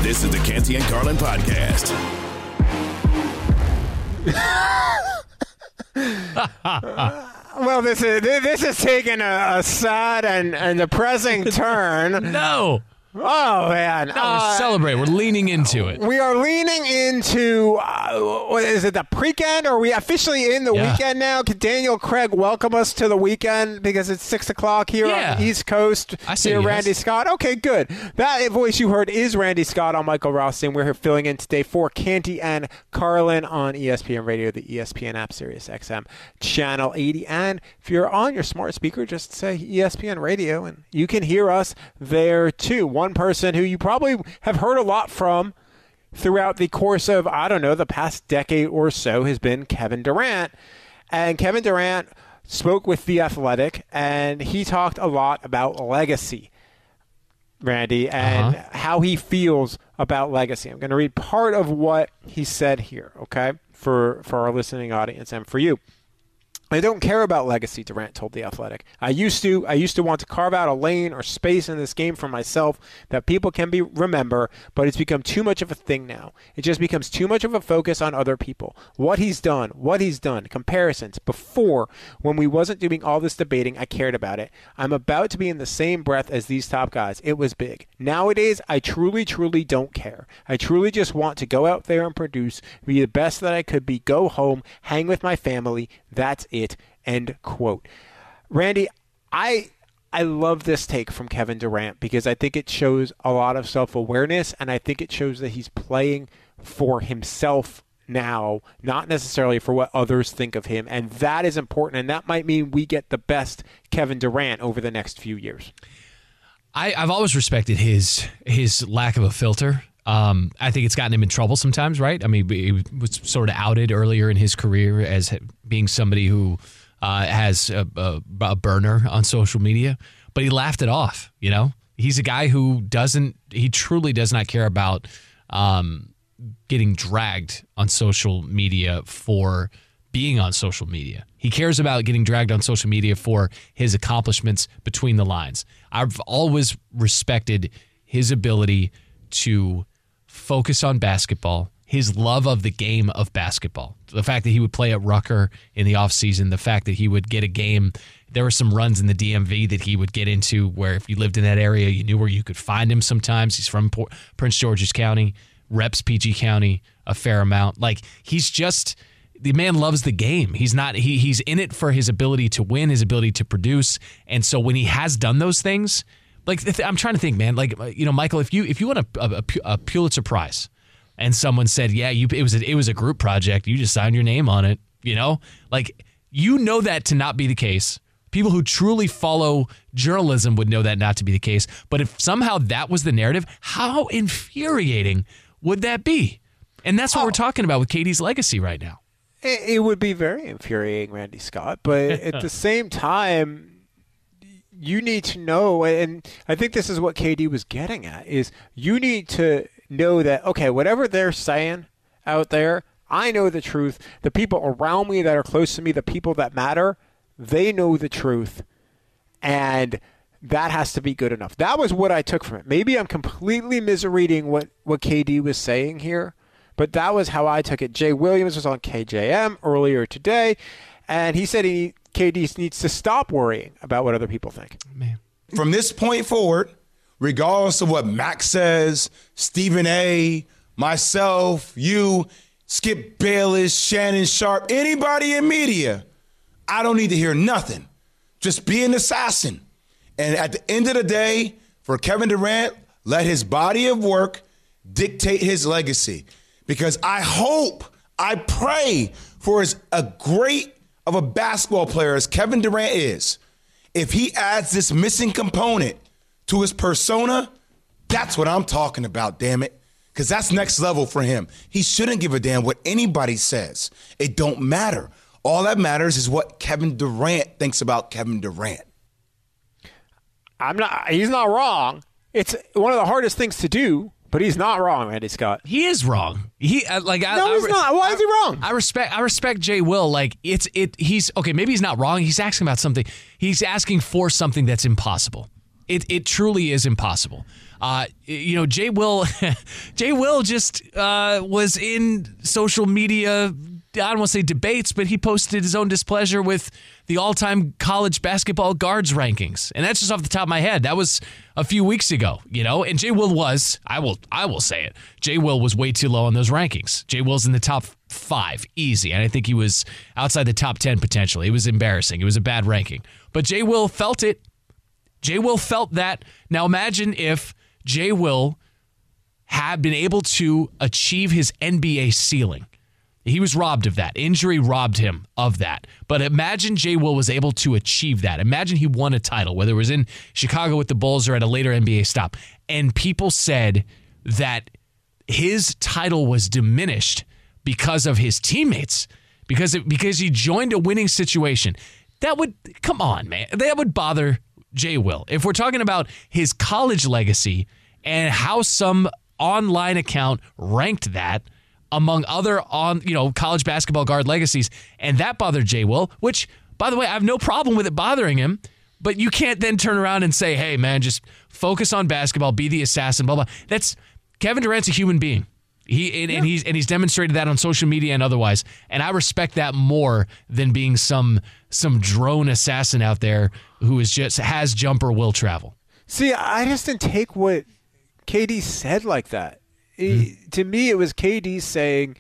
This is the Canty and Carlin podcast. Well, this is taking a sad and depressing turn. No. Oh, man. We're celebrating. We're leaning into it. We are leaning into, what is it, the pre-weekend? Are we officially in the weekend now? Can Daniel Craig welcome us to the weekend because it's 6 o'clock here on the East Coast? I see here, Randy Scott. Okay, good. That voice you heard is Randy Scott on Michael Rothstein. We're here filling in today for Canty and Carlin on ESPN Radio, the ESPN app, Sirius XM, Channel 80. And if you're on your smart speaker, just say ESPN Radio, and you can hear us there, too. One person who you probably have heard a lot from throughout the course of, I don't know, the past decade or so has been Kevin Durant. And Kevin Durant spoke with The Athletic, and he talked a lot about legacy, Randy, and how he feels about legacy. I'm going to read part of what he said here, okay, for our listening audience and for you. I don't care about legacy, Durant told The Athletic. I used to want to carve out a lane or space in this game for myself that people can remember, but it's become too much of a thing now. It just becomes too much of a focus on other people. What he's done, comparisons. Before, when we wasn't doing all this debating, I cared about it. I'm about to be in the same breath as these top guys. It was big. Nowadays, I truly, truly don't care. I truly just want to go out there and produce, be the best that I could be, go home, hang with my family. That's it. End quote. Randy, I love this take from Kevin Durant because I think it shows a lot of self-awareness, and I think it shows that he's playing for himself now, not necessarily for what others think of him, and that is important, and that might mean we get the best Kevin Durant over the next few years. I've always respected his lack of a filter. I think it's gotten him in trouble sometimes, right? I mean, he was sort of outed earlier in his career as being somebody who has a burner on social media, but he laughed it off, you know? He's a guy who truly does not care about getting dragged on social media for being on social media. He cares about getting dragged on social media for his accomplishments between the lines. I've always respected his ability to focus on basketball, his love of the game of basketball. The fact that he would play at Rucker in the offseason, the fact that he would get a game. There were some runs in the DMV that he would get into where if you lived in that area, you knew where you could find him sometimes. He's from Prince George's County, reps PG County a fair amount. Like, he's just, the man loves the game. He's in it for his ability to win, his ability to produce. And so when he has done those things, like, I'm trying to think, man. Like, you know, Michael, if you won a Pulitzer Prize, and someone said, "Yeah, it was a group project. You just signed your name on it." You know, like, you know that to not be the case. People who truly follow journalism would know that not to be the case. But if somehow that was the narrative, how infuriating would that be? And that's what we're talking about with KD's legacy right now. It would be very infuriating, Randy Scott. But at the same time, you need to know, and I think this is what KD was getting at, is you need to know that, okay, whatever they're saying out there, I know the truth. The people around me that are close to me, the people that matter, they know the truth, and that has to be good enough. That was what I took from it. Maybe I'm completely misreading what KD was saying here, but that was how I took it. Jay Williams was on KJM earlier today, and he said KD needs to stop worrying about what other people think. Man. From this point forward, regardless of what Max says, Stephen A., myself, you, Skip Bayless, Shannon Sharp, anybody in media, I don't need to hear nothing. Just be an assassin. And at the end of the day, for Kevin Durant, let his body of work dictate his legacy. Because I pray for as a great of a basketball player as Kevin Durant is, if he adds this missing component to his persona, that's what I'm talking about, damn it. Because that's next level for him. He shouldn't give a damn what anybody says. It don't matter. All that matters is what Kevin Durant thinks about Kevin Durant. He's not wrong. It's one of the hardest things to do, but he's not wrong, Randy Scott. He is wrong. He's not. Why is he wrong? I respect Jay Will. Like, he's okay. Maybe he's not wrong. He's asking about something. He's asking for something that's impossible. It truly is impossible. Jay Will just was in social media. I don't want to say debates, but he posted his own displeasure with the all-time college basketball guards rankings, and that's just off the top of my head. That was a few weeks ago, And Jay Will was, I will say it, Jay Will was way too low on those rankings. Jay Will's in the top 5, easy, and I think he was outside the top 10 potentially. It was embarrassing. It was a bad ranking, but Jay Will felt it. Jay Will felt that. Now imagine if Jay Will had been able to achieve his NBA ceiling. He was robbed of that. Injury robbed him of that. But imagine Jay Will was able to achieve that. Imagine he won a title, whether it was in Chicago with the Bulls or at a later NBA stop. And people said that his title was diminished because of his teammates, because he joined a winning situation. That would, come on, man. That would bother Jay Will. If we're talking about his college legacy and how some online account ranked that, among other college basketball guard legacies, and that bothered Jay Will, which, by the way, I have no problem with it bothering him, but you can't then turn around and say, hey, man, just focus on basketball, be the assassin, blah, blah. Kevin Durant's a human being. And he's demonstrated that on social media and otherwise, and I respect that more than being some drone assassin out there who has jumper will travel. See, I just didn't take what KD said like that. To me, it was KD saying,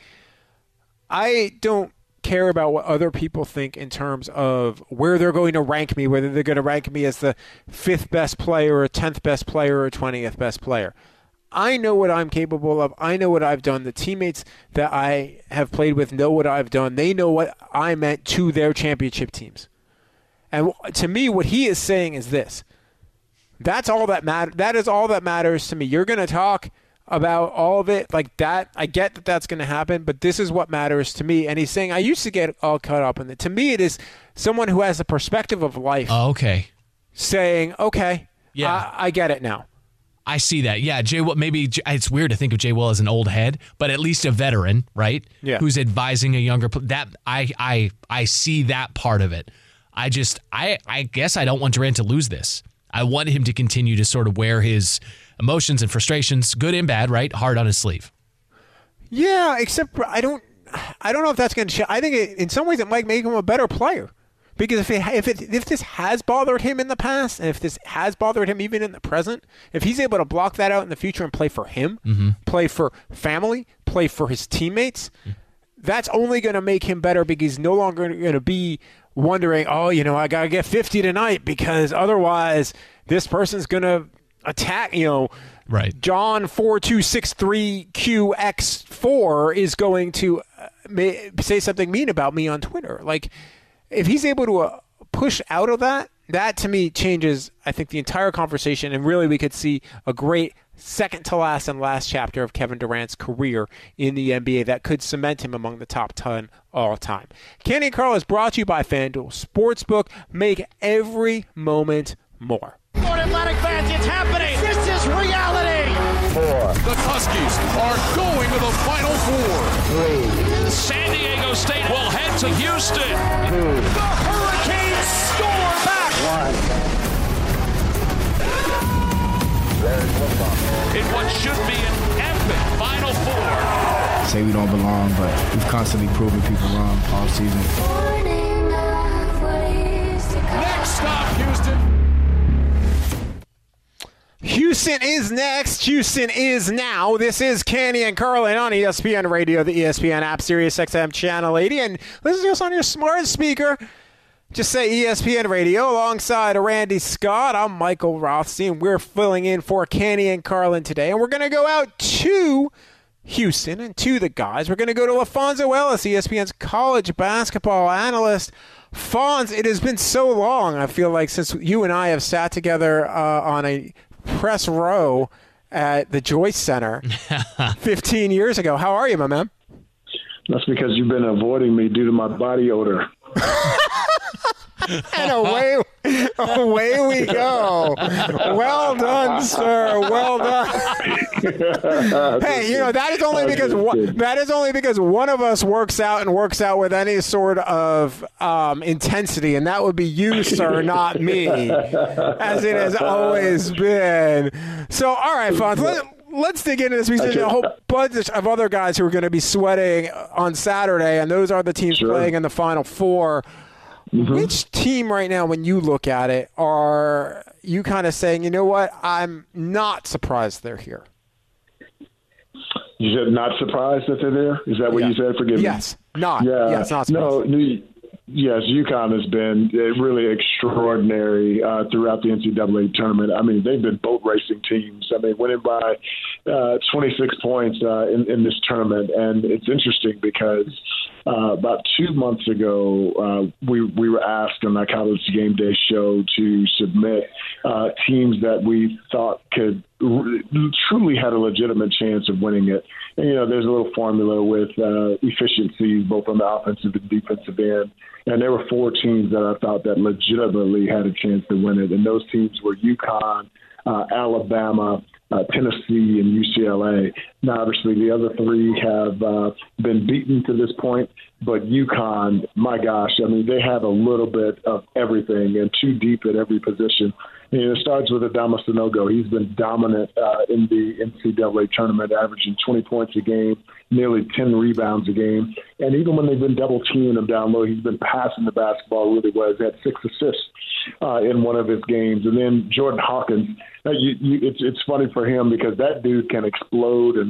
I don't care about what other people think in terms of where they're going to rank me, whether they're going to rank me as the 5th best player or 10th best player or 20th best player. I know what I'm capable of. I know what I've done. The teammates that I have played with know what I've done. They know what I meant to their championship teams. And to me, what he is saying is this. That's all that matters. That is all that matters to me. You're going to talk about all of it like that. I get that that's going to happen, but this is what matters to me. And he's saying, I used to get all caught up in it. To me, it is someone who has a perspective of life. Okay. Saying, okay, yeah, I get it now. I see that. Yeah, Jay Will, maybe it's weird to think of Jay Will as an old head, but at least a veteran, right? Yeah. Who's advising a younger that I see that part of it. I guess I don't want Durant to lose this. I want him to continue to sort of wear his emotions and frustrations, good and bad, right, hard on his sleeve. Yeah, except I don't know if that's going to. I think in some ways it might make him a better player, because if this has bothered him in the past, and if this has bothered him even in the present, if he's able to block that out in the future and play for him, play for family, play for his teammates, that's only going to make him better, because he's no longer going to be wondering, I got to get 50 tonight because otherwise this person's going to attack, right. John 4263QX4 is going to say something mean about me on Twitter. Like, if he's able to push out of that to me changes, I think, the entire conversation, and really we could see a great second to last and last chapter of Kevin Durant's career in the NBA that could cement him among the top 10 all time. Canty and Carl is brought to you by FanDuel Sportsbook. Make every moment more. Florida Atlantic fans, it's happening. This is reality. 4. The Huskies are going to the Final Four. 3. San Diego State will head to Houston. 2. The Hurricanes score back. 1. In what should be an epic Final Four. Say we don't belong, but we've constantly proven people wrong all season. Next stop, Houston. Houston is next. Houston is now. This is Canty and Carlin on ESPN Radio, the ESPN app, Sirius XM Channel 80. And listen to us on your smart speaker. Just say ESPN Radio alongside Randy Scott. I'm Michael Rothstein. We're filling in for Canty and Carlin today. And we're going to go out to Houston and to the guys. We're going to go to LaFonso Ellis, ESPN's college basketball analyst. Fonz, it has been so long, I feel like, since you and I have sat together on a press row at the Joyce Center 15 years ago. How are you, my man? That's because you've been avoiding me due to my body odor. And away we go. Well done, sir. Well done. Hey, that is only because one of us works out with any sort of intensity, and that would be you, sir, not me, as it has always been. So, all right, Fonz, let's dig into this. There's a whole bunch of other guys who are going to be sweating on Saturday, and those are the teams playing in the Final Four. Mm-hmm. Which team right now, when you look at it, are you kind of saying, you know what, I'm not surprised they're here? You said not surprised that they're there? Is that what you said? Forgive me. Yes. Not. Yeah. Yes, not surprised. No, yes, UConn has been really extraordinary throughout the NCAA tournament. I mean, they've been boat racing teams. I mean, winning by 26 points in this tournament. And it's interesting because about 2 months ago, we were asked on our College Game Day show to submit teams that we thought could truly had a legitimate chance of winning it. And, there's a little formula with efficiency, both on the offensive and defensive end. And there were 4 teams that I thought that legitimately had a chance to win it. And those teams were UConn, Alabama, Tennessee, and UCLA. Now, obviously, the other 3 have been beaten to this point. But UConn, my gosh, I mean, they have a little bit of everything and too deep at every position. It starts with Adama Sanogo. He's been dominant in the NCAA tournament, averaging 20 points a game, nearly 10 rebounds a game. And even when they've been double-teaming him down low, he's been passing the basketball really well. He's had 6 assists in one of his games. And then Jordan Hawkins, it's funny for him because that dude can explode and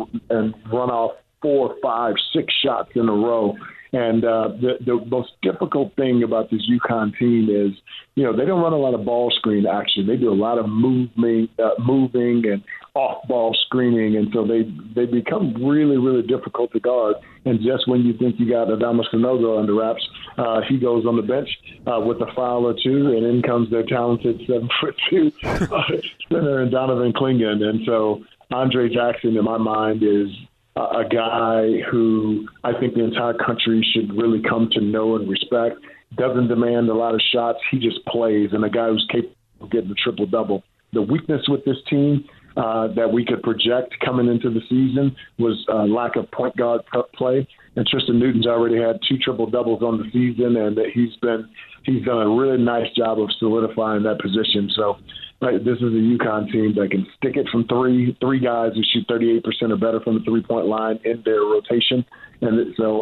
run off 4, 5, 6 shots in a row. And the most difficult thing about this UConn team is, they don't run a lot of ball screen action. They do a lot of moving and off-ball screening, and so they become really, really difficult to guard. And just when you think you got Adama Sanogo under wraps, he goes on the bench with a foul or 2, and in comes their talented 7'2" center and Donovan Clingan. And so Andre Jackson, in my mind, is a guy who I think the entire country should really come to know and respect. Doesn't demand a lot of shots. He just plays, and a guy who's capable of getting a triple-double. The weakness with this team that we could project coming into the season was lack of point guard play. And Tristan Newton's already had 2 triple-doubles on the season, and he's done a really nice job of solidifying that position. So this is a UConn team that can stick it from 3 guys who shoot 38% or better from the three-point line in their rotation. And so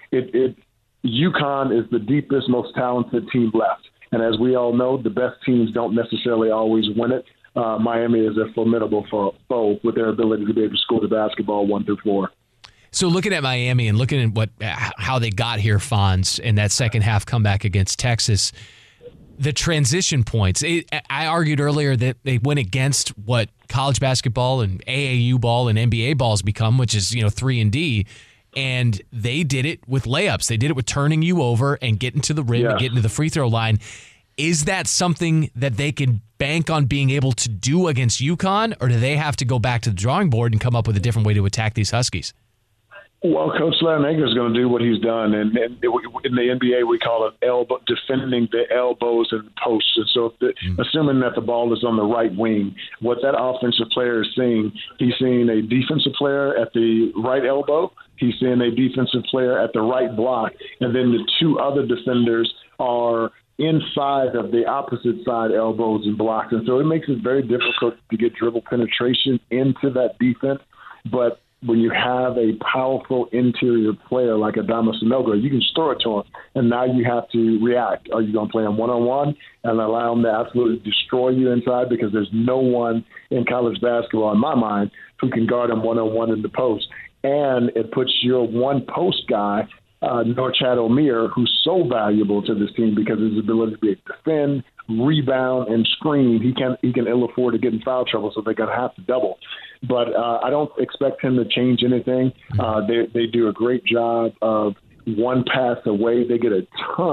UConn is the deepest, most talented team left. And as we all know, the best teams don't necessarily always win it. Miami is a formidable foe with their ability to be able to score the basketball 1 through 4. So looking at Miami and looking at how they got here, Fonz, in that second half comeback against Texas, the transition points. I argued earlier that they went against what college basketball and AAU ball and NBA ball has become, which is 3-and-D. And they did it with layups. They did it with turning you over and getting to the rim and getting to the free throw line. Is that something that they can bank on being able to do against UConn, or do they have to go back to the drawing board and come up with a different way to attack these Huskies? Well, Coach Larinaga is going to do what he's done, and in the NBA we call it defending the elbows and posts. And so, assuming that the ball is on the right wing, what that offensive player is seeing, he's seeing a defensive player at the right elbow, he's seeing a defensive player at the right block, and then the 2 other defenders are inside of the opposite side elbows and blocks. And so it makes it very difficult to get dribble penetration into that defense. But when you have a powerful interior player like Adama Sanogo, you can just throw it to him, and now you have to react. Are you going to play him one-on-one and allow him to absolutely destroy you inside? Because there's no one in college basketball, in my mind, who can guard him one-on-one in the post. And it puts your one-post guy, Norchad Omier, who's so valuable to this team because of his ability to be able to defend, rebound, and screen. He can ill afford to get in foul trouble, so they're going to have to double. But I don't expect him to change anything. They do a great job of one pass away. They get a ton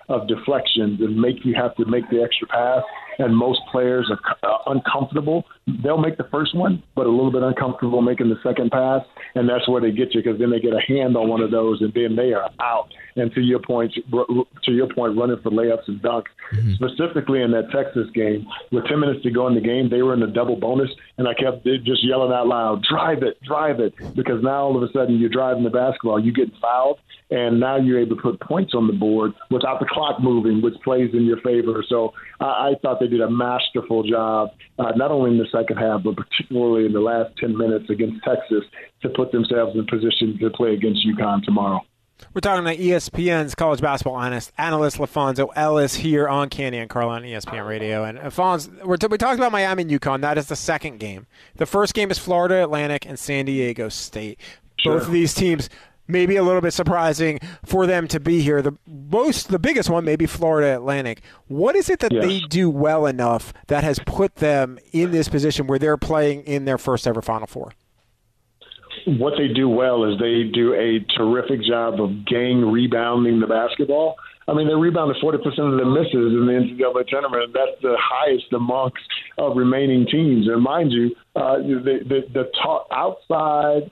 of deflections and make you have to make the extra pass. And most players are uncomfortable. They'll make the first one, but a little bit uncomfortable making the second pass. And that's where they get you, because then they get a hand on one of those, and then they are out. And to your point, running for layups and dunks. Mm-hmm. Specifically in that Texas game, with 10 minutes to go in the game, they were in the double bonus, and I kept just yelling out loud, drive it, because now all of a sudden you're driving the basketball, you get fouled, and now you're able to put points on the board without the clock moving, which plays in your favor. So I thought they did a masterful job, not only in the second half, but particularly in the last 10 minutes against Texas, to put themselves in position to play against UConn tomorrow. We're talking to ESPN's college basketball analyst Alfonso Ellis here on Canty and Carlin on ESPN Radio. And Alfonso, we talked about Miami and UConn. That is the second game. The first game is Florida Atlantic and San Diego State. Sure. Both of these teams, maybe a little bit surprising for them to be here. The biggest one, maybe Florida Atlantic. What is it that they do well enough that has put them in this position where they're playing in their first ever Final Four? What they do well is they do a terrific job of gang rebounding the basketball. I mean, they rebounded 40% of the misses in the NCAA tournament, and that's the highest amongst remaining teams. And mind you, outside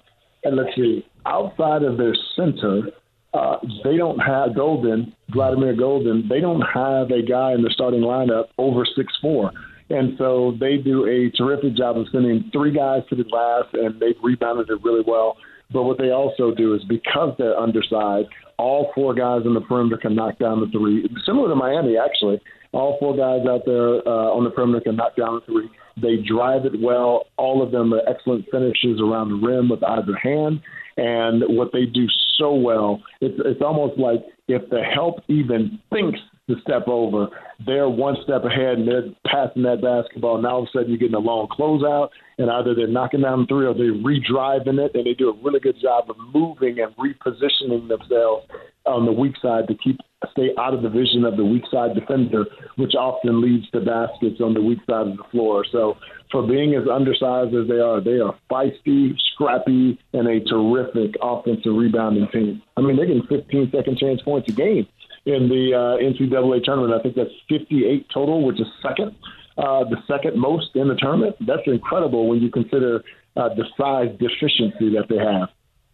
of their center, they don't have Vladimir Golden. They don't have a guy in the starting lineup over 6'4". And so they do a terrific job of sending three guys to the glass, and they've rebounded it really well. But what they also do is, because they're undersized, all four guys on the perimeter can knock down the three. Similar to Miami, actually. All four guys out there on the perimeter can knock down the three. They drive it well. All of them are excellent finishes around the rim with either hand. And what they do so well, it's almost like if the help even thinks to step over, they're one step ahead and they're passing that basketball. Now all of a sudden you're getting a long closeout, and either they're knocking down the three or they're redriving it, and they do a really good job of moving and repositioning themselves on the weak side to stay out of the vision of the weak side defender, which often leads to baskets on the weak side of the floor. So for being as undersized as they are feisty, scrappy, and a terrific offensive rebounding team. I mean, they're getting 15 second chance points a game in the NCAA tournament. I think that's 58 total, which is the second most in the tournament. That's incredible when you consider the size deficiency that they have.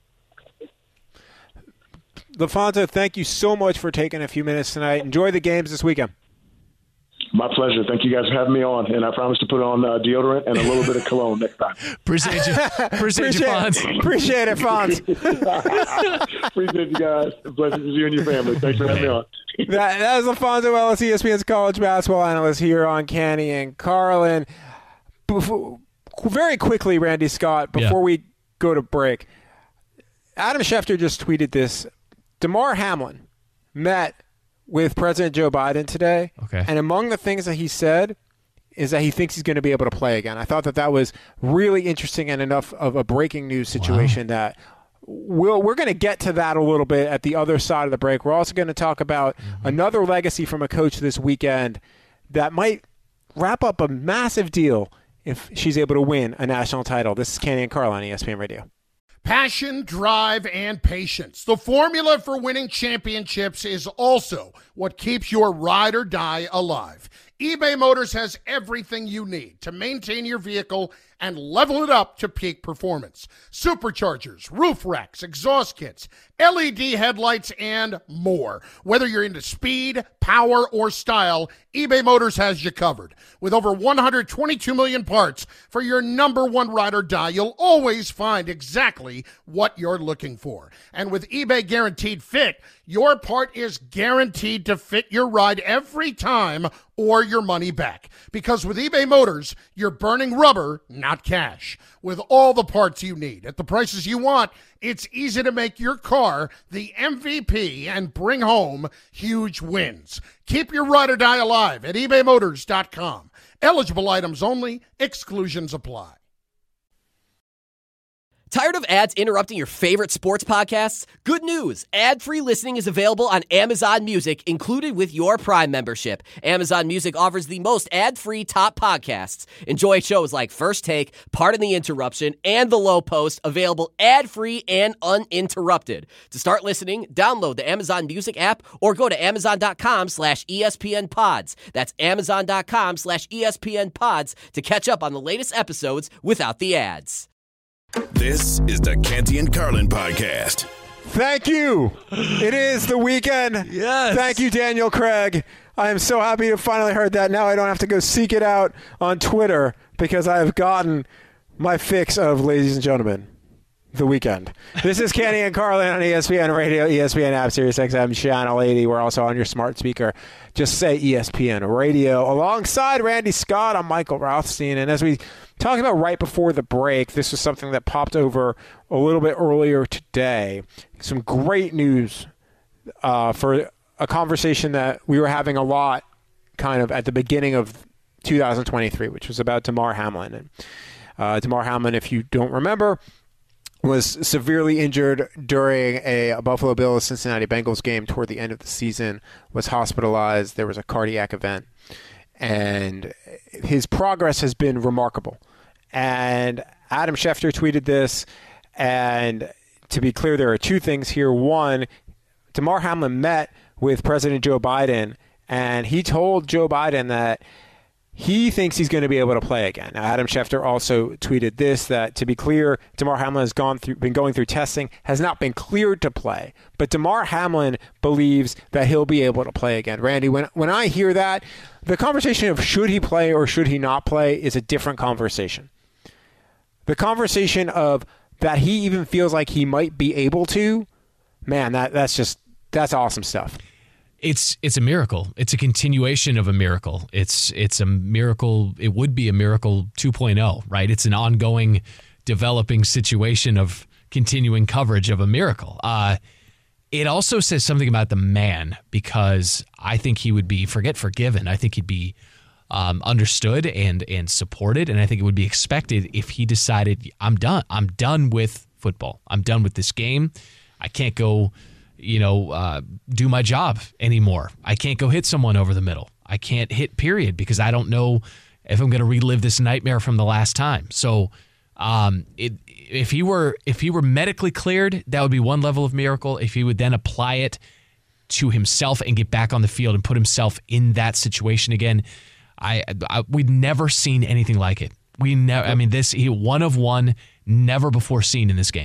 Alfonso, thank you so much for taking a few minutes tonight. Enjoy the games this weekend. My pleasure. Thank you guys for having me on, and I promise to put on deodorant and a little bit of cologne next time. Appreciate you, Fonz. Appreciate it, Fonz. Appreciate you guys. Blessings to you and your family. Thanks for having me on. That is Alfonso Ellis, ESPN's college basketball analyst here on Canty and Carlin. Very quickly, Randy Scott, before we go to break, Adam Schefter just tweeted this. Damar Hamlin met with President Joe Biden today, and among the things that he said is that he thinks he's going to be able to play again. I thought that was really interesting and enough of a breaking news situation that we're going to get to that a little bit at the other side of the break. We're also going to talk about another legacy from a coach this weekend that might wrap up a massive deal if she's able to win a national title. This is Canty and Carl on ESPN Radio. Passion, drive, and patience. The formula for winning championships is also what keeps your ride or die alive. eBay Motors has everything you need to maintain your vehicle and level it up to peak performance. Superchargers, roof racks, exhaust kits, LED headlights, and more. Whether you're into speed, power, or style, eBay Motors has you covered. With over 122 million parts for your number one ride or die, you'll always find exactly what you're looking for. And with eBay Guaranteed Fit, your part is guaranteed to fit your ride every time or your money back. Because with eBay Motors, you're burning rubber, not cash. With all the parts you need at the prices you want, it's easy to make your car the MVP and bring home huge wins. Keep your ride or die alive at ebaymotors.com. Eligible items only. Exclusions apply. Tired of ads interrupting your favorite sports podcasts? Good news! Ad-free listening is available on Amazon Music, included with your Prime membership. Amazon Music offers the most ad-free top podcasts. Enjoy shows like First Take, Pardon the Interruption, and The Low Post, available ad-free and uninterrupted. To start listening, download the Amazon Music app or go to amazon.com/ESPN Pods. That's amazon.com/ESPN Pods to catch up on the latest episodes without the ads. This is the Canty and Carlin podcast. Thank you. It is the weekend. Yes. Thank you, Daniel Craig. I am so happy to finally heard that. Now I don't have to go seek it out on Twitter because I have gotten my fix of, ladies and gentlemen, the weekend. This is Canty and Carlin on ESPN Radio, ESPN app, Sirius XM Channel 80. We're also on your smart speaker. Just say ESPN Radio. Alongside Randy Scott, I'm Michael Rothstein. And as we talked about right before the break, this was something that popped over a little bit earlier today. Some great news for a conversation that we were having a lot kind of at the beginning of 2023, which was about Damar Hamlin. And Damar Hamlin, if you don't remember, was severely injured during a Buffalo Bills Cincinnati Bengals game toward the end of the season, was hospitalized. There was a cardiac event, and his progress has been remarkable. And Adam Schefter tweeted this, and to be clear, there are two things here. One, Damar Hamlin met with President Joe Biden, and he told Joe Biden that he thinks he's going to be able to play again. Now, Adam Schefter also tweeted this, that to be clear, Damar Hamlin has been going through testing, has not been cleared to play. But Damar Hamlin believes that he'll be able to play again. Randy, when I hear that, the conversation of should he play or should he not play is a different conversation. The conversation of that he even feels like he might be able to, man, that's awesome stuff. It's a miracle. It's a continuation of a miracle. It's a miracle. It would be a miracle 2.0, right? It's an ongoing, developing situation of continuing coverage of a miracle. It also says something about the man, because I think he would be forgiven. I think he'd be understood and supported, and I think it would be expected if he decided, I'm done. I'm done with football. I'm done with this game. I can't go do my job anymore. I can't go hit someone over the middle. I can't hit period because I don't know if I'm going to relive this nightmare from the last time. So if he were medically cleared, that would be one level of miracle. If he would then apply it to himself and get back on the field and put himself in that situation again, we'd never seen anything like it. He one of one, never before seen in this game.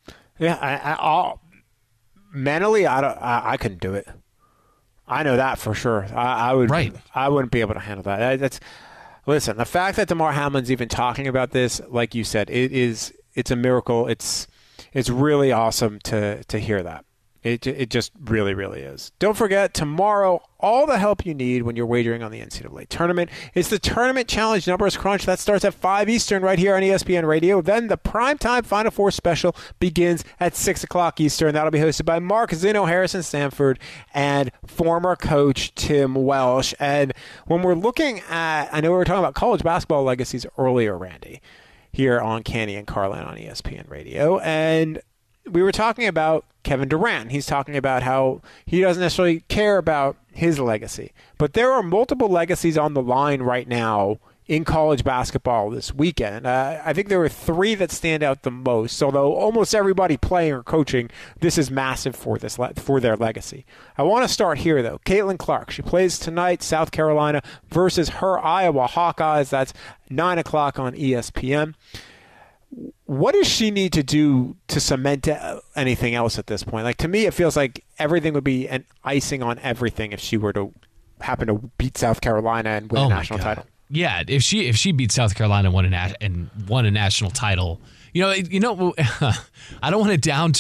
Yeah, mentally, I couldn't do it. I know that for sure. I would. Right. I wouldn't be able to handle that. Listen. The fact that Damar Hamlin's even talking about this, like you said, it's a miracle. It's really awesome to hear that. It just really, really is. Don't forget, tomorrow, all the help you need when you're wagering on the NCAA tournament. It's the Tournament Challenge Numbers Crunch. That starts at 5 Eastern right here on ESPN Radio. Then the Primetime Final Four Special begins at 6 o'clock Eastern. That'll be hosted by Mark Zeno, Harrison Stanford, and former coach Tim Welsh. And when we're looking at, I know we were talking about college basketball legacies earlier, Randy, here on Canty and Carlin on ESPN Radio. And we were talking about Kevin Durant. He's talking about how he doesn't necessarily care about his legacy. But there are multiple legacies on the line right now in college basketball this weekend. I think there are three that stand out the most, although almost everybody playing or coaching, this is massive for their legacy. I want to start here, though. Caitlin Clark. She plays tonight, South Carolina, versus her Iowa Hawkeyes. That's 9 o'clock on ESPN. What does she need to do to cement anything else at this point? Like, to me, it feels like everything would be an icing on everything if she were to happen to beat South Carolina and win a national title. Yeah, if she beat South Carolina and won a national title, I don't want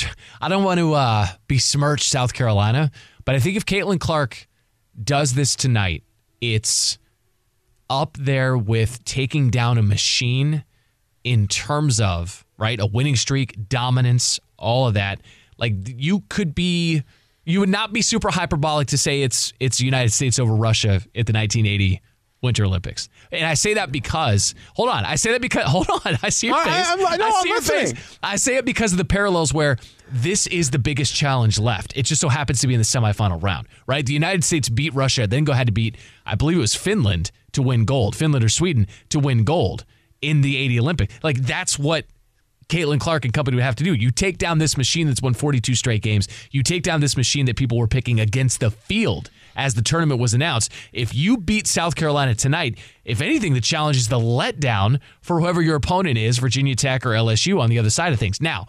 to besmirch South Carolina, but I think if Caitlin Clark does this tonight, it's up there with taking down a machine in terms of, right, a winning streak, dominance, all of that. Like, you would not be super hyperbolic to say it's the United States over Russia at the 1980 Winter Olympics. And I say that because, hold on, I see your face. I see your face. I say it because of the parallels where this is the biggest challenge left. It just so happens to be in the semifinal round, right? The United States beat Russia, then had to beat, I believe it was Finland to win gold, Finland or Sweden to win gold in the 80 Olympic. Like, that's what Caitlin Clark and company would have to do. You take down this machine that's won 42 straight games. You take down this machine that people were picking against the field as the tournament was announced. If you beat South Carolina tonight, if anything, the challenge is the letdown for whoever your opponent is, Virginia Tech or LSU on the other side of things. Now,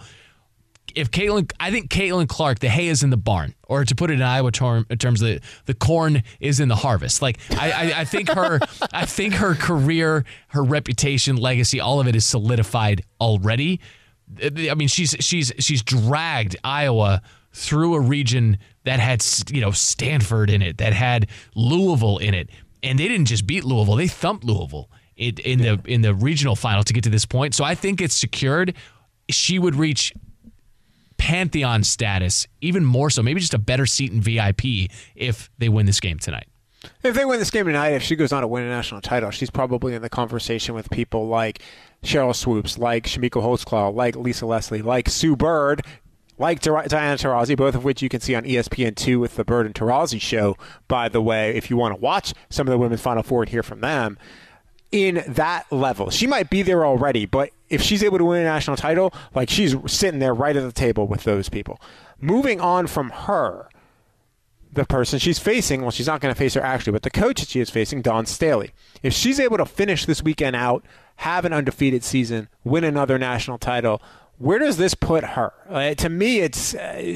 I think Caitlin Clark, the hay is in the barn, or to put it in Iowa terms, the corn is in the harvest. Like I think her career, her reputation, legacy, all of it is solidified already. I mean, she's dragged Iowa through a region that had Stanford in it, that had Louisville in it, and they didn't just beat Louisville; they thumped Louisville in the regional final to get to this point. So I think it's secured. She would reach Pantheon status, even more so, maybe just a better seat in VIP if they win this game tonight. If they win this game tonight, if she goes on to win a national title, she's probably in the conversation with people like Cheryl Swoops, like Shamiko Holtzclaw, like Lisa Leslie, like Sue Bird, like Diana Taurasi, both of which you can see on ESPN2 with the Bird and Taurasi show, by the way, if you want to watch some of the women's Final Four and hear from them. In that level, she might be there already, but if she's able to win a national title, like, she's sitting there right at the table with those people. Moving on from her, the person she's facing, well, she's not going to face her actually, but the coach that she is facing, Dawn Staley. If she's able to finish this weekend out, have an undefeated season, win another national title, where does this put her? To me, it's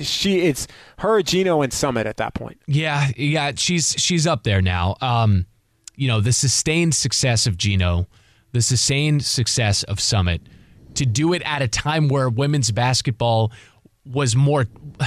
her, Gino, and Summit at that point. Yeah, she's up there now. The sustained success of Gino, the sustained success of Summit, to do it at a time where women's basketball was more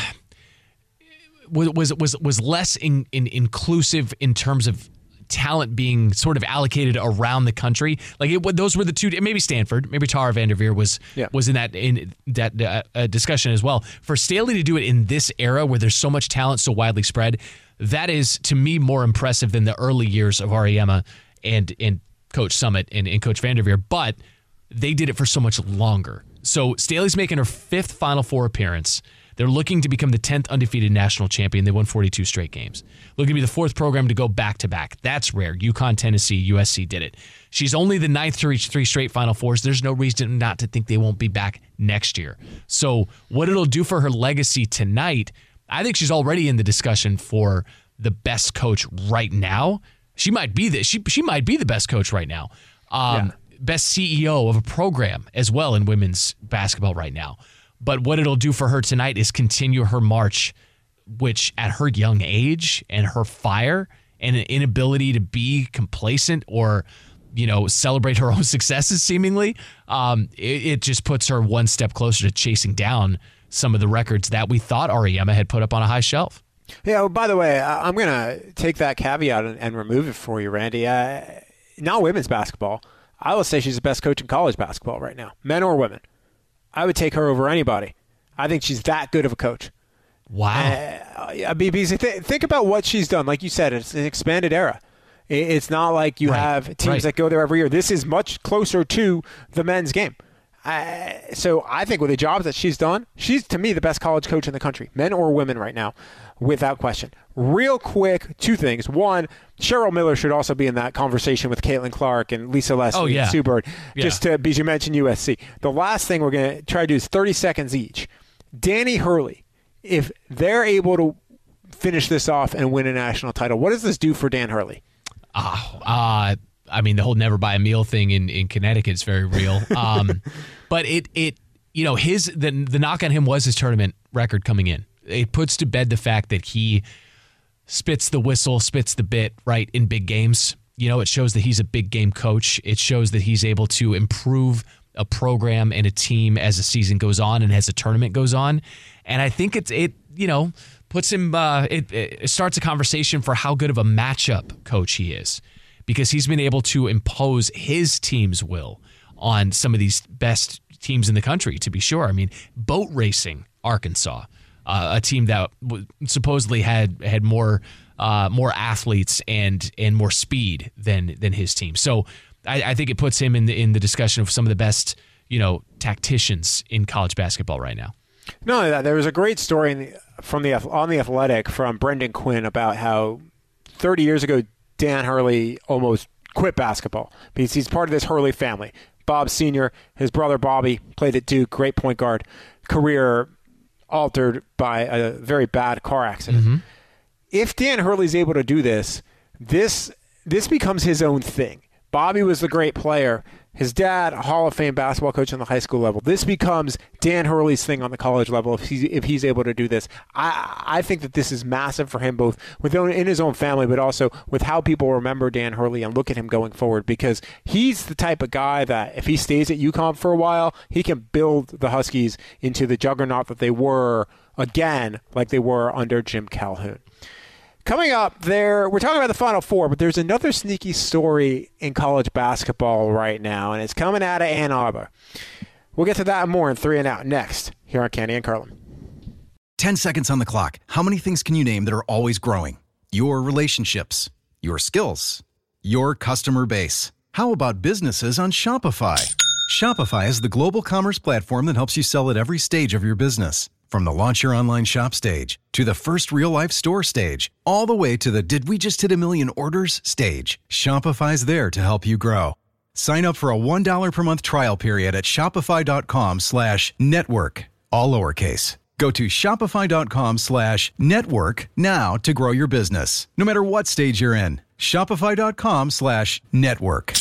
was less inclusive in terms of talent being sort of allocated around the country. Like, those were the two. Maybe Stanford, maybe Tara Vanderveer was in that discussion as well. For Staley to do it in this era where there's so much talent so widely spread, that is, to me, more impressive than the early years of Ariema and Coach Summit and Coach Vanderveer, but they did it for so much longer. So Staley's making her 5th Final Four appearance. They're looking to become the 10th undefeated national champion. They won 42 straight games. Looking to be the 4th program to go back-to-back. That's rare. UConn, Tennessee, USC did it. She's only the 9th to reach 3 straight Final Fours. There's no reason not to think they won't be back next year. So what it'll do for her legacy tonight, I think she's already in the discussion for the best coach right now. She might be she might be the best coach right now. Best CEO of a program as well in women's basketball right now. But what it'll do for her tonight is continue her march, which at her young age and her fire and an inability to be complacent or, celebrate her own successes seemingly, it just puts her one step closer to chasing down some of the records that we thought Ariema had put up on a high shelf. Yeah, well, by the way, I'm going to take that caveat and remove it for you, Randy. Not women's basketball. I will say she's the best coach in college basketball right now, men or women. I would take her over anybody. I think she's that good of a coach. Wow. Because think about what she's done. Like you said, it's an expanded era. It's not like you have teams that go there every year. This is much closer to the men's game. So I think with the jobs that she's done, she's, to me, the best college coach in the country, men or women right now, without question. Real quick, 2 things. One, Cheryl Miller should also be in that conversation with Caitlin Clark and Lisa Leslie and Sue Bird, just because you mentioned USC. The last thing we're going to try to do is 30 seconds each. Danny Hurley, if they're able to finish this off and win a national title, what does this do for Dan Hurley? I mean, the whole never buy a meal thing in Connecticut is very real. But the knock on him was his tournament record coming in. It puts to bed the fact that he spits the whistle, spits the bit, right, in big games. It shows that he's a big game coach. It shows that he's able to improve a program and a team as the season goes on and as the tournament goes on. And I think it puts him, it starts a conversation for how good of a matchup coach he is, because he's been able to impose his team's will on some of these best teams in the country, to be sure. I mean, boat racing, Arkansas, a team that supposedly had more more athletes and more speed than his team. So I think it puts him in the discussion of some of the best, tacticians in college basketball right now. Not only that, there was a great story on the Athletic from Brendan Quinn about how 30 years ago Dan Hurley almost quit basketball because he's part of this Hurley family. Bob Sr., his brother Bobby, played at Duke, great point guard, career altered by a very bad car accident. Mm-hmm. If Dan Hurley's able to do this becomes his own thing. Bobby was the great player. His dad, a Hall of Fame basketball coach on the high school level. This becomes Dan Hurley's thing on the college level if he's able to do this. I think that this is massive for him, both in his own family, but also with how people remember Dan Hurley and look at him going forward, because he's the type of guy that if he stays at UConn for a while, he can build the Huskies into the juggernaut that they were again, like they were under Jim Calhoun. Coming up there, we're talking about the Final Four, but there's another sneaky story in college basketball right now, and it's coming out of Ann Arbor. We'll get to that and more in 3 and Out next here on Canty and Carlin. 10 seconds on the clock. How many things can you name that are always growing? Your relationships, your skills, your customer base. How about businesses on Shopify? Shopify is the global commerce platform that helps you sell at every stage of your business. From the launch your online shop stage to the first real-life store stage, all the way to the did we just hit 1 million orders stage, Shopify's there to help you grow. Sign up for a $1 per month trial period at shopify.com/network, all lowercase. Go to shopify.com/network now to grow your business, no matter what stage you're in. Shopify.com/network.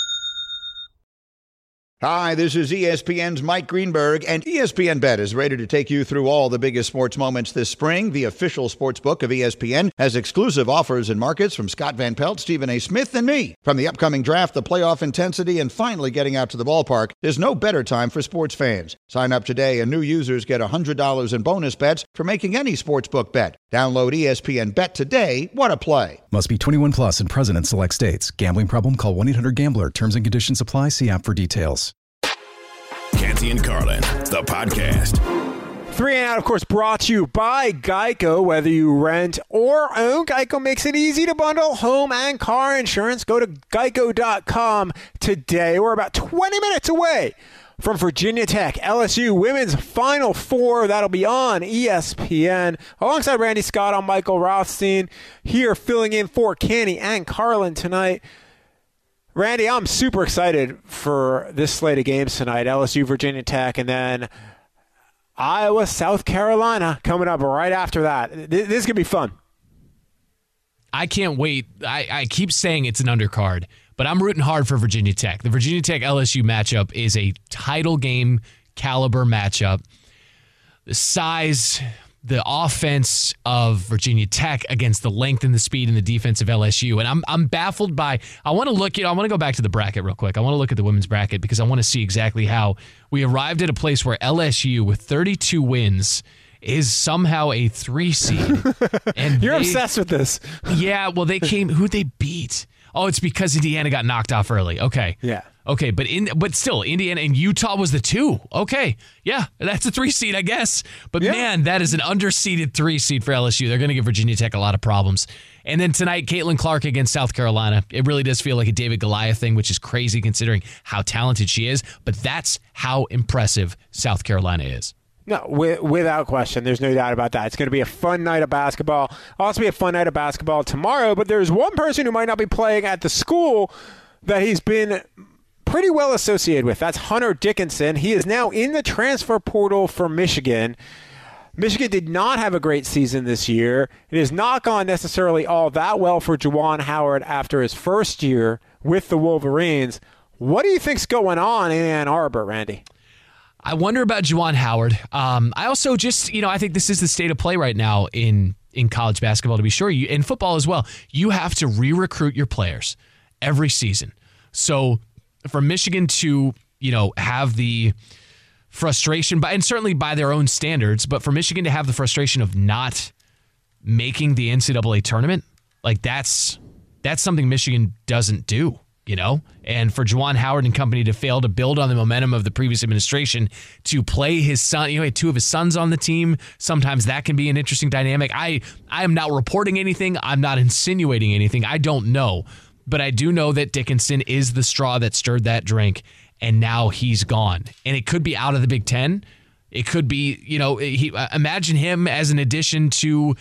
Hi, this is ESPN's Mike Greenberg, and ESPN Bet is ready to take you through all the biggest sports moments this spring. The official sports book of ESPN has exclusive offers and markets from Scott Van Pelt, Stephen A. Smith, and me. From the upcoming draft, the playoff intensity, and finally getting out to the ballpark, there's no better time for sports fans. Sign up today, and new users get $100 in bonus bets for making any sportsbook bet. Download ESPN Bet today. What a play. Must be 21 plus and present in select states. Gambling problem? Call 1-800-GAMBLER. Terms and conditions apply. See app for details. Canty and Carlin, the podcast. 3 and Out, of course, brought to you by Geico. Whether you rent or own, Geico makes it easy to bundle home and car insurance. Go to geico.com today. We're about 20 minutes away from Virginia Tech, LSU Women's Final Four. That'll be on ESPN. Alongside Randy Scott, I'm Michael Rothstein, here filling in for Canty and Carlin tonight. Randy, I'm super excited for this slate of games tonight. LSU, Virginia Tech, and then Iowa, South Carolina coming up right after that. This is going to be fun. I can't wait. I keep saying it's an undercard, but I'm rooting hard for Virginia Tech. The Virginia Tech-LSU matchup is a title game caliber matchup. The size, the offense of Virginia Tech against the length and the speed and the defense of LSU. And I'm baffled by, I want to go back to the bracket real quick. I want to look at the women's bracket because I want to see exactly how we arrived at a place where LSU with 32 wins is somehow a 3 seed. And you're obsessed with this. Yeah, well, who'd they beat? Oh, it's because Indiana got knocked off early. Okay. Yeah. Okay, but still, Indiana and Utah was the 2. Okay, yeah, that's a 3 seed, I guess. But man, that is an underseeded 3 seed for LSU. They're going to give Virginia Tech a lot of problems. And then tonight, Caitlin Clark against South Carolina. It really does feel like a David Goliath thing, which is crazy considering how talented she is. But that's how impressive South Carolina is. No, without question. There's no doubt about that. It's going to be a fun night of basketball. Also be a fun night of basketball tomorrow. But there's one person who might not be playing at the school that he's been pretty well associated with. That's Hunter Dickinson. He is now in the transfer portal for Michigan. Michigan did not have a great season this year. It has not gone necessarily all that well for Juwan Howard after his first year with the Wolverines. What do you think's going on in Ann Arbor, Randy? I wonder about Juwan Howard. I also just, I think this is the state of play right now in college basketball, to be sure. In football as well. You have to re-recruit your players every season. So for Michigan to, have the frustration, and certainly by their own standards, but for Michigan to have the frustration of not making the NCAA tournament, like that's something Michigan doesn't do. and for Juwan Howard and company to fail to build on the momentum of the previous administration to play his son, he had 2 of his sons on the team. Sometimes that can be an interesting dynamic. I am not reporting anything. I'm not insinuating anything. I don't know. But I do know that Dickinson is the straw that stirred that drink, and now he's gone. And it could be out of the Big Ten. It could be, imagine him as an addition to,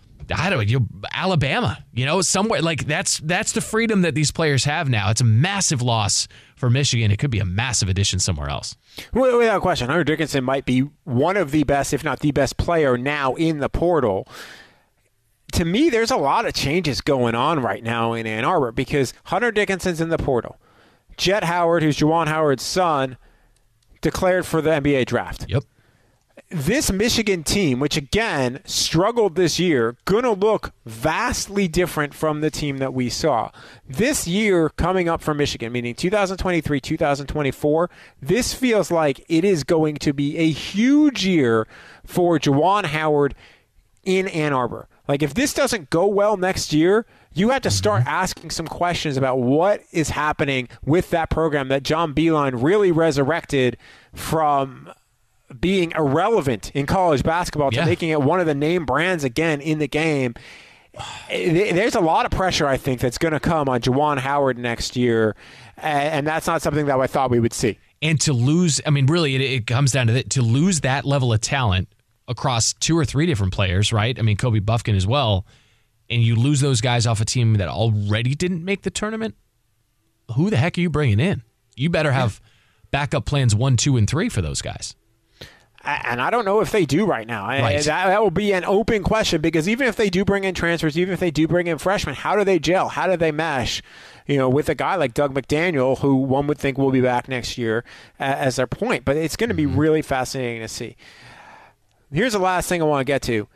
Alabama, somewhere like that's the freedom that these players have now. It's a massive loss for Michigan. It could be a massive addition somewhere else. Without question, Hunter Dickinson might be one of the best, if not the best player now in the portal. To me, there's a lot of changes going on right now in Ann Arbor because Hunter Dickinson's in the portal. Jet Howard, who's Juwan Howard's son, declared for the NBA draft. Yep. This Michigan team, which again struggled this year, going to look vastly different from the team that we saw. This year coming up for Michigan, meaning 2023, 2024, this feels like it is going to be a huge year for Juwan Howard in Ann Arbor. Like if this doesn't go well next year, you have to start asking some questions about what is happening with that program that John Beilein really resurrected from being irrelevant in college basketball to making it one of the name brands again in the game. There's a lot of pressure, I think, that's going to come on Juwan Howard next year, and that's not something that I thought we would see. And to lose, really, it comes down to that. To lose that level of talent across 2 or 3 different players, right? Kobe Bufkin as well, and you lose those guys off a team that already didn't make the tournament, who the heck are you bringing in? You better have backup plans 1, 2, and 3 for those guys. And I don't know if they do right now. Right. That will be an open question because even if they do bring in transfers, even if they do bring in freshmen, how do they gel? How do they mesh? With a guy like Doug McDaniel, who one would think will be back next year as their point. But it's going to be really fascinating to see. Here's the last thing I want to get to.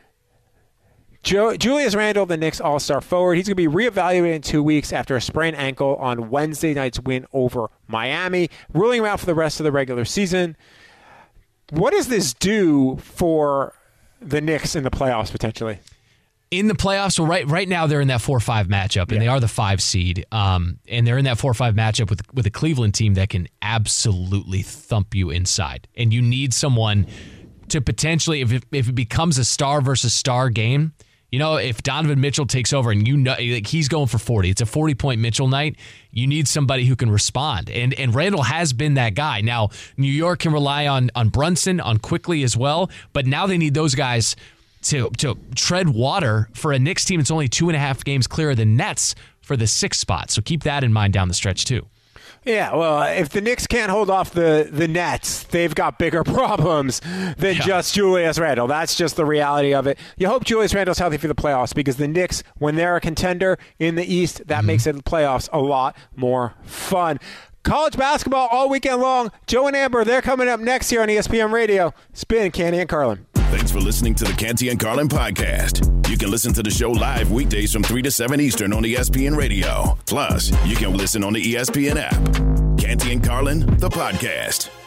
Julius Randle, the Knicks All-Star forward, he's going to be reevaluated in 2 weeks after a sprained ankle on Wednesday night's win over Miami, ruling him out for the rest of the regular season. What does this do for the Knicks in the playoffs potentially? In the playoffs, well, right now they're in that 4-5 matchup, and they are the 5 seed. And they're in that 4-5 matchup with a Cleveland team that can absolutely thump you inside. And you need someone to potentially, if it becomes a star versus star game, if Donovan Mitchell takes over and he's going for 40, it's a 40-point Mitchell night, you need somebody who can respond. And Randall has been that guy. Now, New York can rely on Brunson, on Quickly as well, but now they need those guys to tread water for a Knicks team that's only 2.5 games clear of the Nets for the 6th spot. So keep that in mind down the stretch too. Yeah, well, if the Knicks can't hold off the Nets, they've got bigger problems than just Julius Randle. That's just the reality of it. You hope Julius Randle's healthy for the playoffs because the Knicks, when they're a contender in the East, that makes it the playoffs a lot more fun. College basketball all weekend long. Joe and Amber, they're coming up next here on ESPN Radio. Spin, Canty and Carlin. Thanks for listening to the Canty and Carlin podcast. You can listen to the show live weekdays from 3 to 7 Eastern on ESPN Radio. Plus, you can listen on the ESPN app. Canty and Carlin, the podcast.